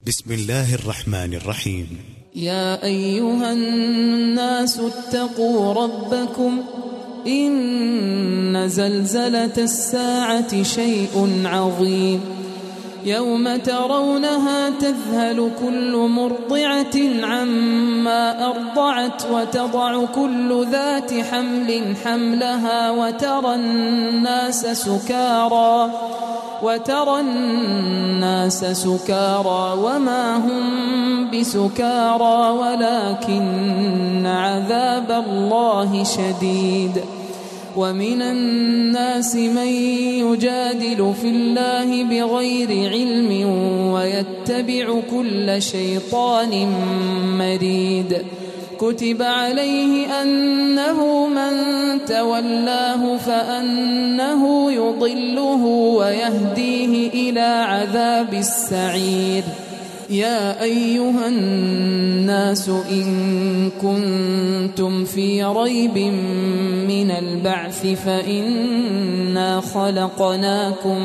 بسم الله الرحمن الرحيم. يا أيها الناس اتقوا ربكم إن زلزلة الساعة شيء عظيم يوم ترونها تذهل كل مرضعة عما أرضعت وتضع كل ذات حمل حملها وترى الناس سكارى وما هم بسكارى ولكن عذاب الله شديد. ومن الناس من يجادل في الله بغير علم ويتبع كل شيطان مريد. كتب عليه أنه من تولاه فأنه يضله ويهديه إلى عذاب السعير. يا أيها الناس إن كنتم في ريب من البعث فإنا خلقناكم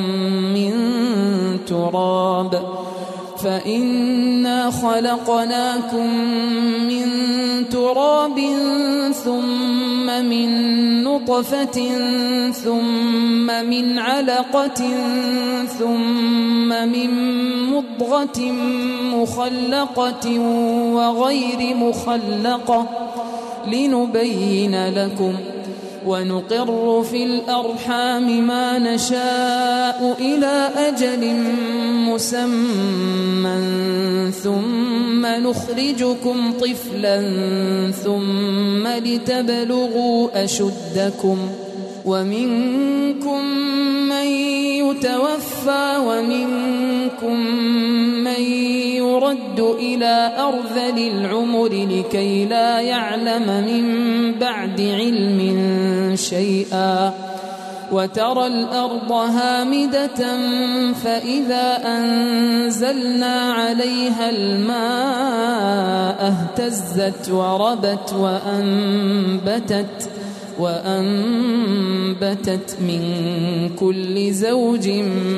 من تراب ثم من نطفة ثم من علقة ثم من مضغة مخلقة وغير مخلقة لنبين لكم ونقر في الأرحام ما نشاء إلى أجل مسمى ثم نخرجكم طفلا ثم لتبلغوا أشدكم ومنكم من يتوفى ومنكم من يرد إلى أرذل العمر لكي لا يعلم من بعد علم شيئا. وترى الأرض هامدة فإذا أنزلنا عليها الماء اهتزت وربت وأنبتت من كل زوج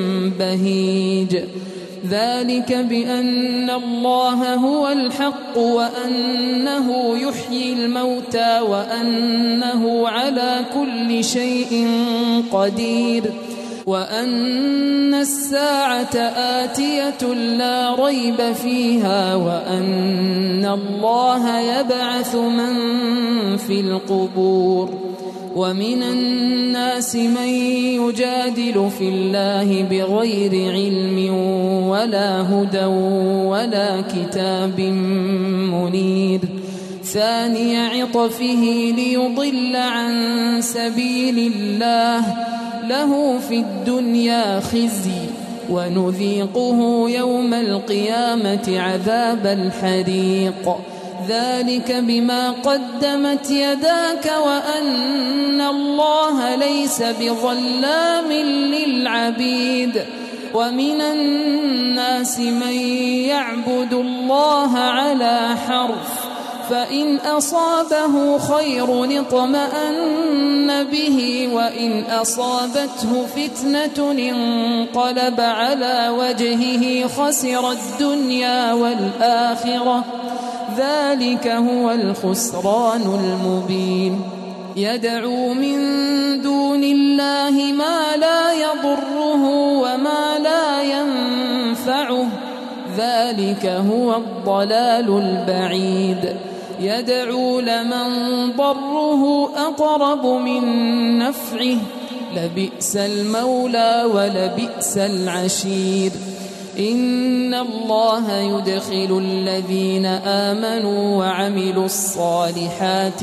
بهيج. ذلك بأن الله هو الحق وأنه يحيي الموتى وأنه على كل شيء قدير وأن الساعة آتية لا ريب فيها وأن الله يبعث من في القبور. ومن الناس من يجادل في الله بغير علم ولا هدى ولا كتاب منير. ثاني عطفه ليضل عن سبيل الله له في الدنيا خزي ونذيقه يوم القيامة عذاب الحريق. ذلك بما قدمت يداك وأن الله ليس بظلام للعبيد. ومن الناس من يعبد الله على حرف فإن أصابه خير اطمأن به وإن أصابته فتنة انقلب على وجهه خسر الدنيا والآخرة ذلك هو الخسران المبين. يدعو من دون الله ما لا يضره وما لا ينفعه ذلك هو الضلال البعيد. يدعو لمن ضره أقرب من نفعه لبئس المولى ولبئس العشير. إن الله يدخل الذين آمنوا وعملوا الصالحات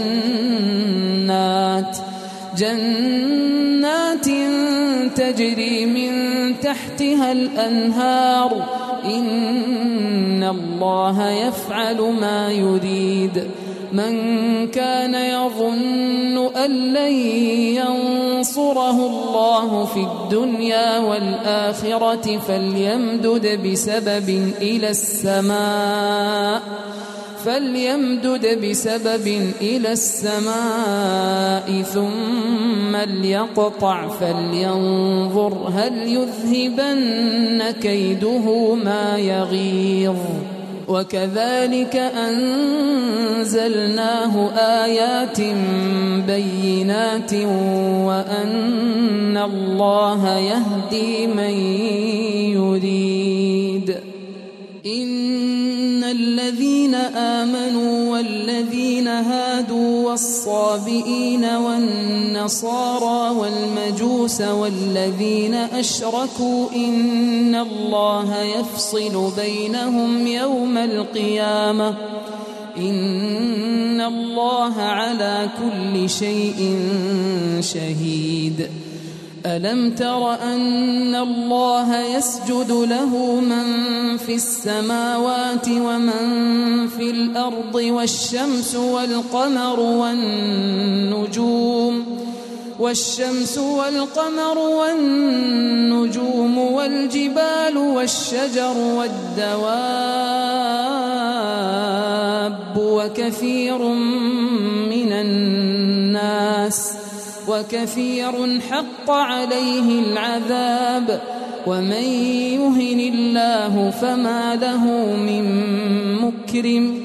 جنات تجري من تحتها الأنهار إن الله يفعل ما يريد. من كان يظن أن لن ينصره الله في الدنيا والآخرة فليمدد بسبب إلى السماء فليمدد بسبب إلى السماء ثم ليقطع فلينظر هل يذهبن كيده ما يغيظ. وكذلك أنزلناه آيات بينات وأن الله يهدي من يريد. إن الذين آمنوا والذين هادوا والصابئين والنصارى والمجوس والذين أشركوا إن الله يفصل بينهم يوم القيامة إن الله على كل شيء شهيد. ألم تر أن الله يسجد له من في السماوات ومن في الأرض والشمس والقمر والنجوم والجبال والشجر والدواب وكثير حق عليه العذاب ومن يهن الله فما له من مكرم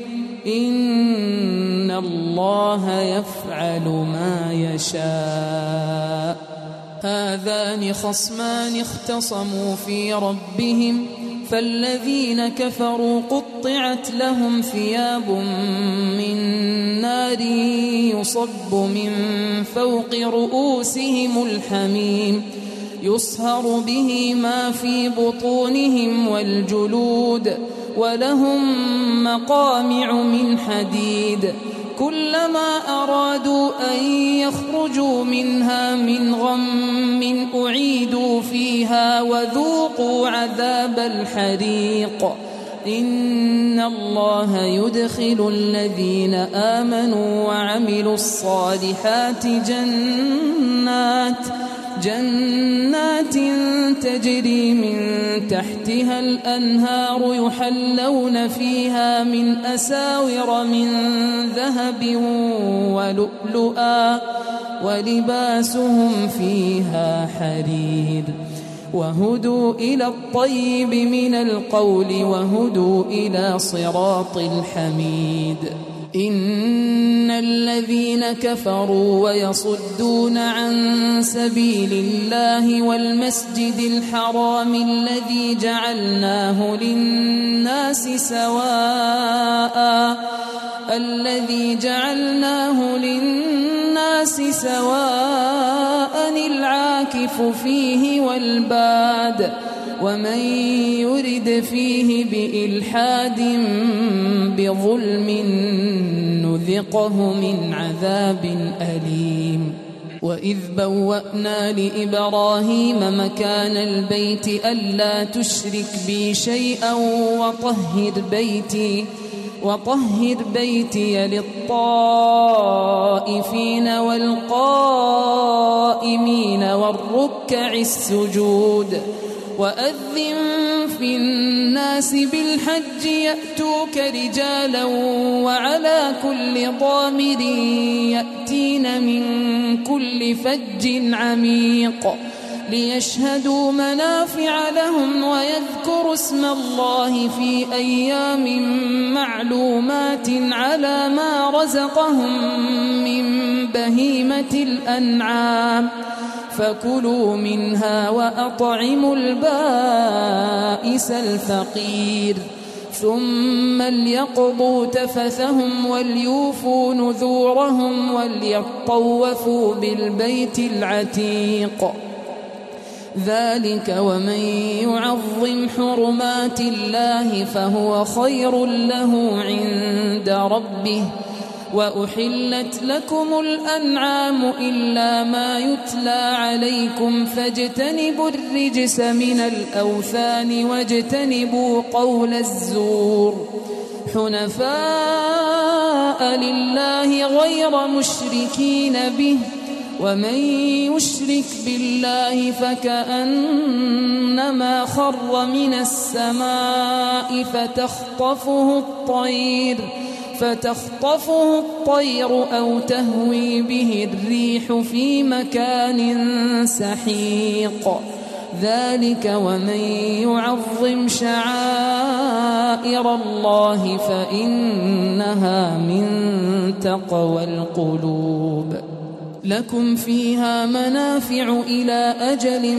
إن الله يفعل ما يشاء. هذان خصمان اختصموا في ربهم فالذين كفروا قطعت لهم ثياب من نار يصب من فوق رؤوسهم الحميم يصهر به ما في بطونهم والجلود ولهم مقامع من حديد كلما أرادوا أن يخرجوا منها من غم أعيدوا فيها وذوقوا عذاب الحريق. إن الله يدخل الذين آمنوا وعملوا الصالحات جنات تجري من تحتها الأنهار يحلون فيها من أساور من ذهب ولؤلؤا ولباسهم فيها حرير وهدوا إلى الطيب من القول وهدوا إلى صراط الحميد. إن الذين كفروا ويصدون عن سبيل الله والمسجد الحرام الذي جعلناه للناس سواء العاكف فيه والباد ومن يرد فيه بإلحاد بظلم نذقه من عذاب أليم. وإذ بوأنا لإبراهيم مكان البيت ألا تشرك بي شيئا وطهر بيتي للطائفين والقائمين والركع السجود. وأذن في الناس بالحج يأتوك رجالا وعلى كل ضامر يأتين من كل فج عميق ليشهدوا منافع لهم ويذكروا اسم الله في أيام معلومات على ما رزقهم من بهيمة الأنعام فكلوا منها وأطعموا البائس الفقير ثم ليقضوا تفثهم وليوفوا نذورهم وليطوفوا بالبيت العتيق. ذلك ومن يعظم حرمات الله فهو خير له عند ربه. وأحلت لكم الأنعام إلا ما يتلى عليكم فاجتنبوا الرجس من الأوثان واجتنبوا قول الزور حنفاء لله غير مشركين به ومن يشرك بالله فكأنما خر من السماء فتخطفه الطير أو تهوي به الريح في مكان سحيق ذلك ومن يعظم شعائر الله فإنها من تقوى القلوب لكم فيها منافع إلى أجل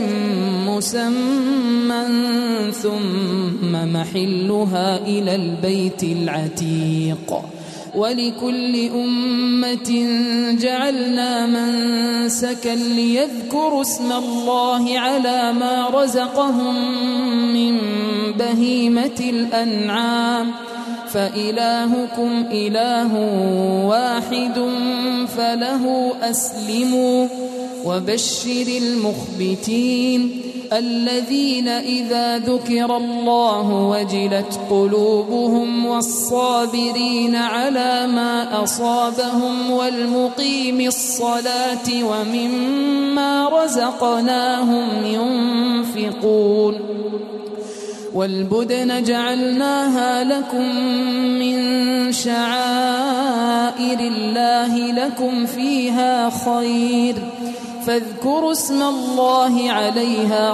مسمى ثم محلها إلى البيت العتيق ولكل أمة جعلنا منسكا ليذكروا اسم الله على ما رزقهم من بهيمة الأنعام فإلهكم إله واحد فله أسلموا وبشر المخبتين الذين إذا ذكر الله وجلت قلوبهم والصابرين على ما أصابهم والمقيم الصلاة ومما رزقناهم ينفقون والبدن جعلناها لكم من شعائر الله لكم فيها خير فاذكروا اسم الله عليها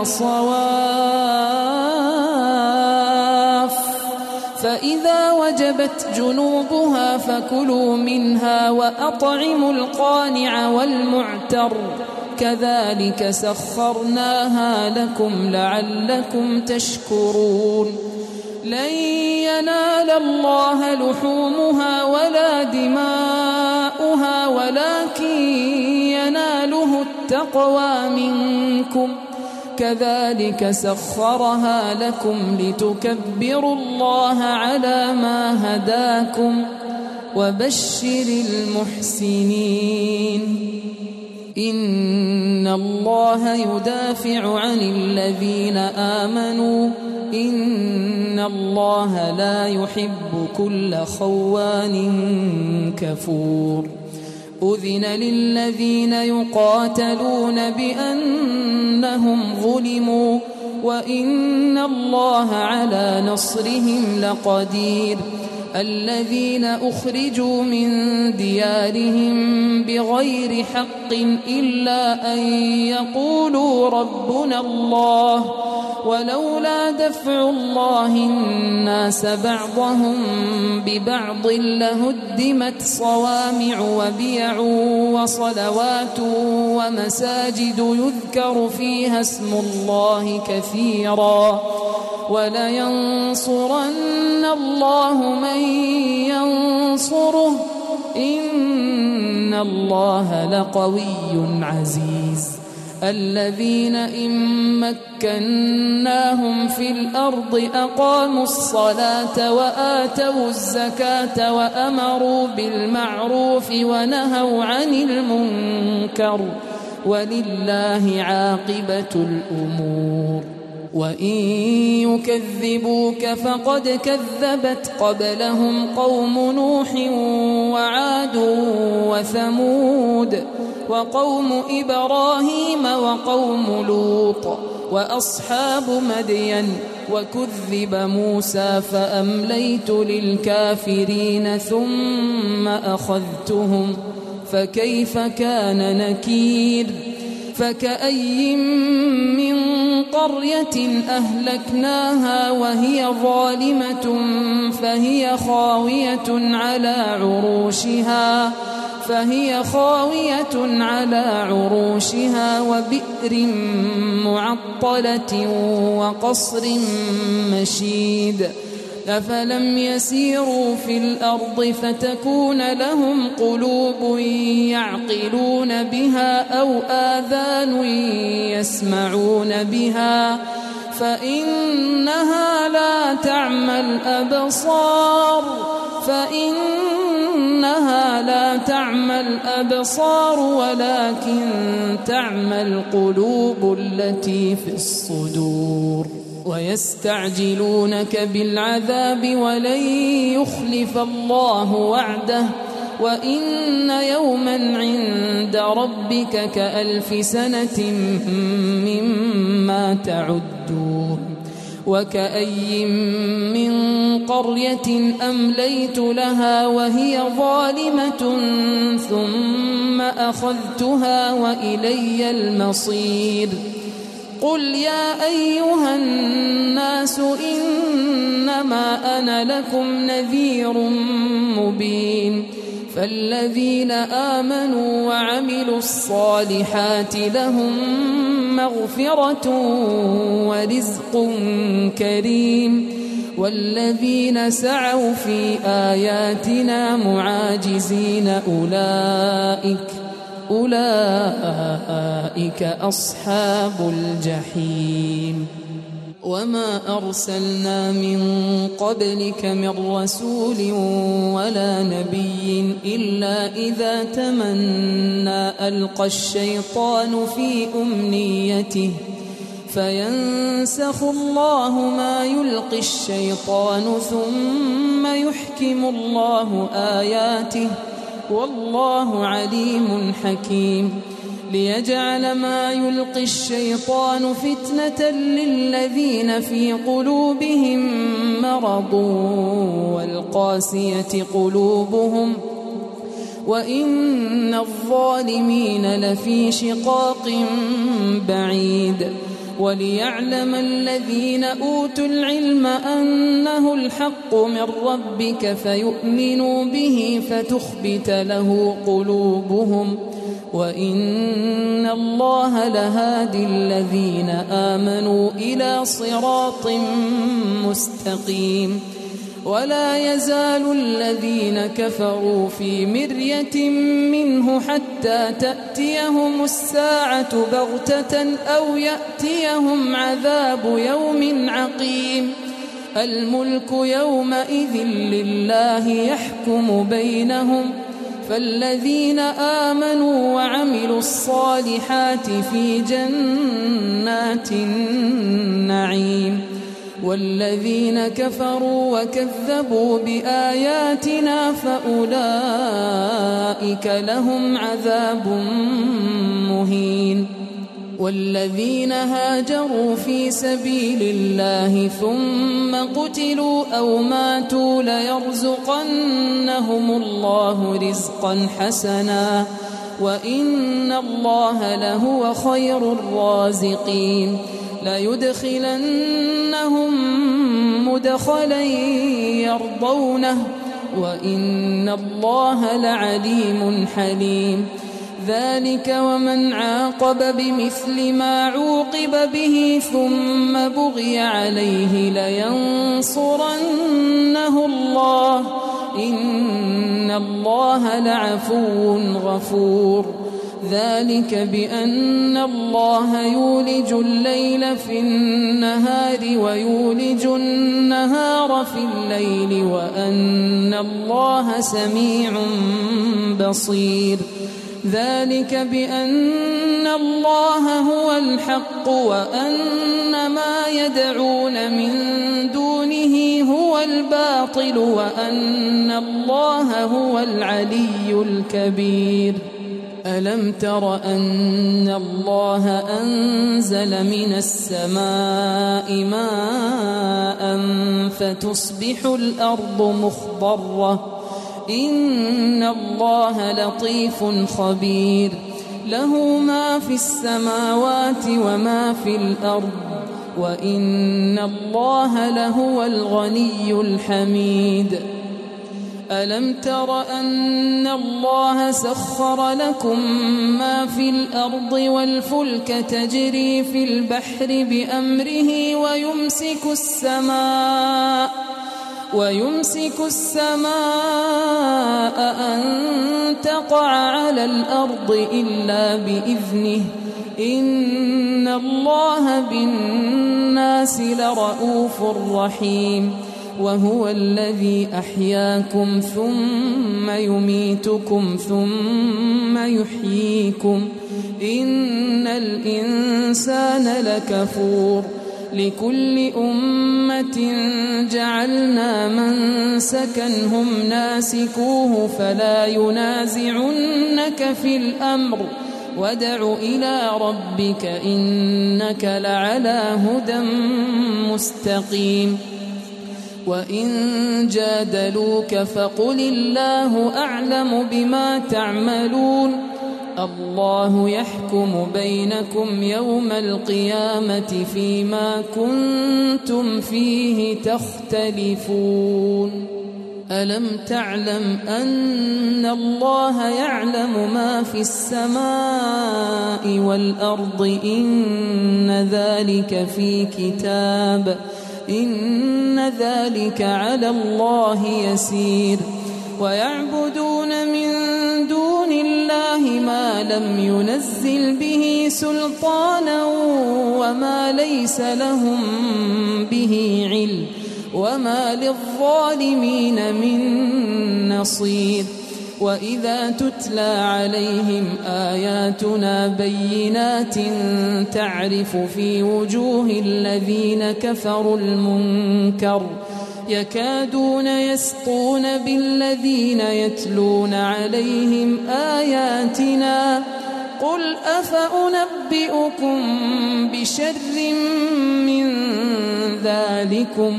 صواف فإذا وجبت جنوبها فكلوا منها وأطعموا القانع والمعتر كذلك سخرناها لكم لعلكم تشكرون لن ينال الله لحومها ولا دماؤها ولكن يناله التقوى منكم كذلك سخرها لكم لتكبروا الله على ما هداكم وبشر المحسنين إن الله يدافع عن الذين آمنوا إن الله لا يحب كل خوان كفور أذن للذين يقاتلون بأنهم ظلموا وإن الله على نصرهم لقدير الذين أخرجوا من ديارهم بغير حق إلا أن يقولوا ربنا الله ولولا دفع الله الناس بعضهم ببعض لهدمت صوامع وبيع وصلوات ومساجد يذكر فيها اسم الله كثيرا ولينصرن الله من ينصره إن الله لقوي عزيز الذين إن مكناهم في الأرض أقاموا الصلاة وآتوا الزكاة وأمروا بالمعروف ونهوا عن المنكر ولله عاقبة الأمور وإن يكذبوك فقد كذبت قبلهم قوم نوح وعاد وثمود وقوم إبراهيم وقوم لوط وأصحاب مدين وكذب موسى فأمليت للكافرين ثم أخذتهم فكيف كان نكير فكأي من قرية أهلكناها وهي ظالمة فهي خاوية على عروشها وبئر معطلة وقصر مشيد أفلم يسيروا في الأرض فتكون لهم قلوب يعقلون بها أو آذان يسمعون بها فإنها لا تعمى الأبصار ولكن تعمى القلوب التي في الصدور ويستعجلونك بالعذاب ولن يخلف الله وعده وإن يوما عند ربك كألف سنة مما تعدون وكأي من قرية أمليت لها وهي ظالمة ثم أخذتها وإلي المصير قل يا أيها الناس إنما أنا لكم نذير مبين فالذين آمنوا وعملوا الصالحات لهم مغفرة ورزق كريم والذين سعوا في آياتنا معاجزين أولئك أصحاب الجحيم وما أرسلنا من قبلك من رسول ولا نبي إلا إذا تمنى ألقى الشيطان في أمنيته فينسخ الله ما يلقي الشيطان ثم يحكم الله آياته والله عليم حكيم ليجعل ما يلقي الشيطان فتنة للذين في قلوبهم مرض والقاسية قلوبهم وإن الظالمين لفي شقاق بعيد وليعلم الذين أوتوا العلم أنه الحق من ربك فيؤمنوا به فتخبت له قلوبهم وإن الله لهادي الذين آمنوا إلى صراط مستقيم ولا يزال الذين كفروا في مرية منه حتى تأتيهم الساعة بغتة أو يأتيهم عذاب يوم عقيم الملك يومئذ لله يحكم بينهم فالذين آمنوا وعملوا الصالحات في جنات النعيم والذين كفروا وكذبوا بآياتنا فأولئك لهم عذاب مهين والذين هاجروا في سبيل الله ثم قتلوا أو ماتوا ليرزقنهم الله رزقا حسنا وإن الله لهو خير الرازقين ليدخلنهم مدخلا يرضونه وإن الله لعليم حليم ذلك ومن عاقب بمثل ما عوقب به ثم بغي عليه لينصرنه الله إن الله لعفو غفور ذلك بأن الله يولج الليل في النهار ويولج النهار في الليل وأن الله سميع بصير ذلك بأن الله هو الحق وأن ما يدعون من دونه هو الباطل وأن الله هو العلي الكبير ألم تر أن الله أنزل من السماء ماء فتصبح الأرض مخضرة إن الله لطيف خبير له ما في السماوات وما في الأرض وإن الله لهو الغني الحميد ألم تر أن الله سخر لكم ما في الأرض والفلك تجري في البحر بأمره ويمسك السماء أن تقع على الأرض إلا بإذنه إن الله بالناس لرؤوف رحيم وهو الذي أحياكم ثم يميتكم ثم يحييكم إن الإنسان لكفور لكل أمة جعلنا منسكا هم ناسكوه فلا ينازعنك في الأمر وادع إلى ربك إنك لعلى هدى مستقيم وإن جادلوك فقل الله أعلم بما تعملون الله يحكم بينكم يوم القيامة فيما كنتم فيه تختلفون ألم تعلم أن الله يعلم ما في السماء والأرض إن ذلك في كتاب إن ذلك على الله يسير ويعبدون من دون الله ما لم ينزل به سلطانا وما ليس لهم به علم وما للظالمين من نصير وإذا تتلى عليهم آياتنا بينات تعرف في وجوه الذين كفروا المنكر يكادون يسطون بالذين يتلون عليهم آياتنا قل أفأنبئكم بشر من ذلكم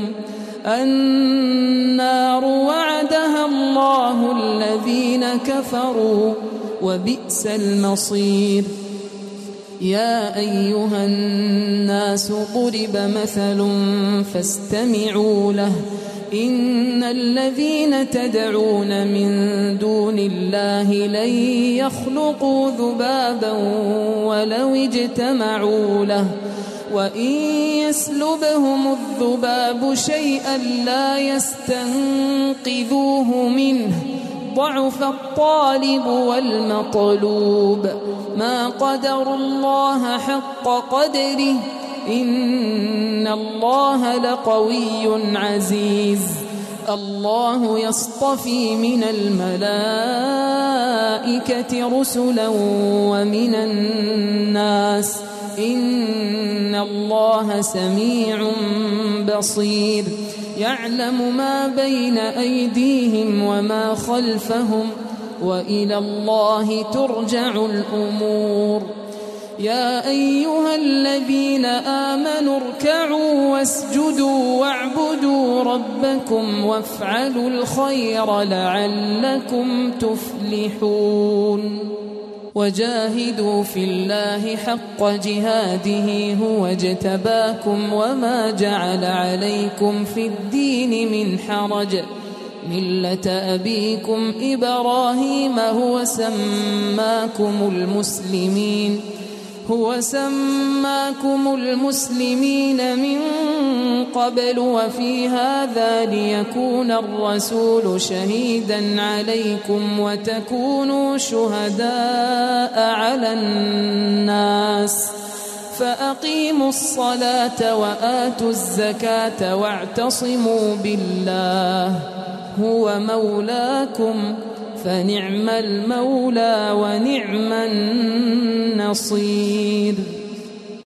النار وعدها الله الذين كفروا وبئس المصير يا أيها الناس ضرب مثل فاستمعوا له إن الذين تدعون من دون الله لن يخلقوا ذبابا ولو اجتمعوا له وإن يسلبهم الذباب شيئا لا يستنقذوه منه ضعف الطالب والمطلوب ما قدروا الله حق قدره إن الله لقوي عزيز الله يصطفي من الملائكة رسلا ومن الناس إن الله سميع بصير يعلم ما بين أيديهم وما خلفهم وإلى الله ترجع الأمور يا أيها الذين آمنوا اركعوا واسجدوا واعبدوا ربكم وافعلوا الخير لعلكم تفلحون وجاهدوا في الله حق جهاده هو اجتباكم وما جعل عليكم في الدين من حرج ملة أبيكم إبراهيم هو سماكم المسلمين من قبل وفي هذا ليكون الرسول شهيدا عليكم وتكونوا شهداء على الناس فأقيموا الصلاة وآتوا الزكاة واعتصموا بالله هو مولاكم فنعم المولى ونعم النصير